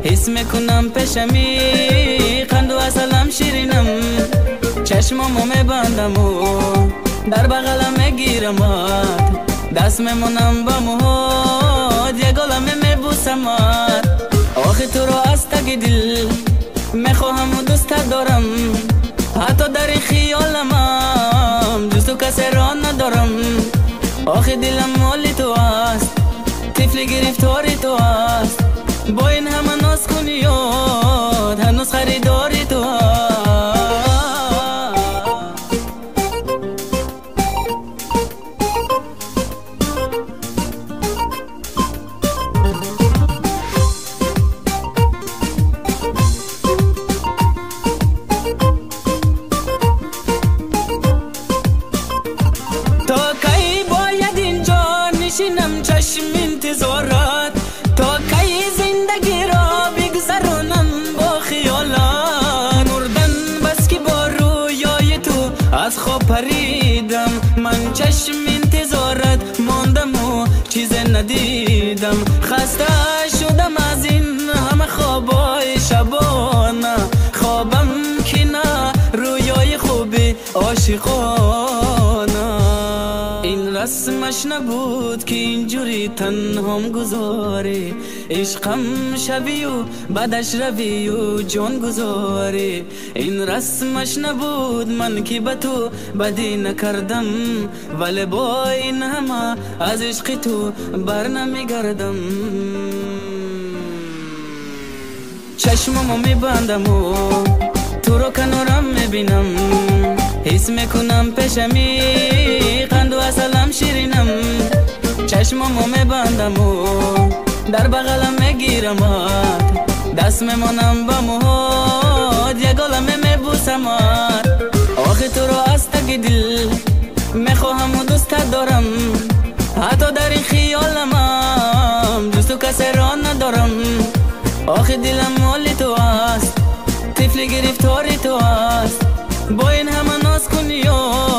حس میکنم پیشمی قند و اصلم شیرینم چشمامو میبندم و در بغلم میگیرمت دست میمونم با موهات یه گلم میبوسمت آخه تو رو از تگ دل میخواهم و دوست دارم حتی در خیالم جز تو کسی را ندارم آخه دلم مال تو است طفل گرفتاری تو است با این همه ناز کنیات هنوز خریداری تو است تا کی باید اینجا نشینم چشم انتظارات تا کی زندگی را بگذرونم با خیالات مردن بس که با رویای تو از خواب پریدم من چشم انتظارت ماندم و چیز ندیدم خسته شدم از این همه خوابای شبانه خوابم که نه رویای خوبی عاشقانه این رسمش نبود که اینجوری تنهام گذاری عشقم شوی و بعدش روی و جان گذاری این رسمش نبود من که به تو بدی نکردم ولی با این همه از عشق تو بر نمیگردم چشممو میبندم و تو رو کنارم میبینم حس میکنم پیشمی قند و اصلم شیرینم چشممو میبندم و در بغلم میگیرمت دست میمونم با موهات یه گلم میبوسمت آخه تو رو از تگ دل میخواهم و دوست دارم حتی در خیالم جز تو کسی را ندارم آخه دلم مال تو است طفل گرفتاری تو است با این همه ناز کنی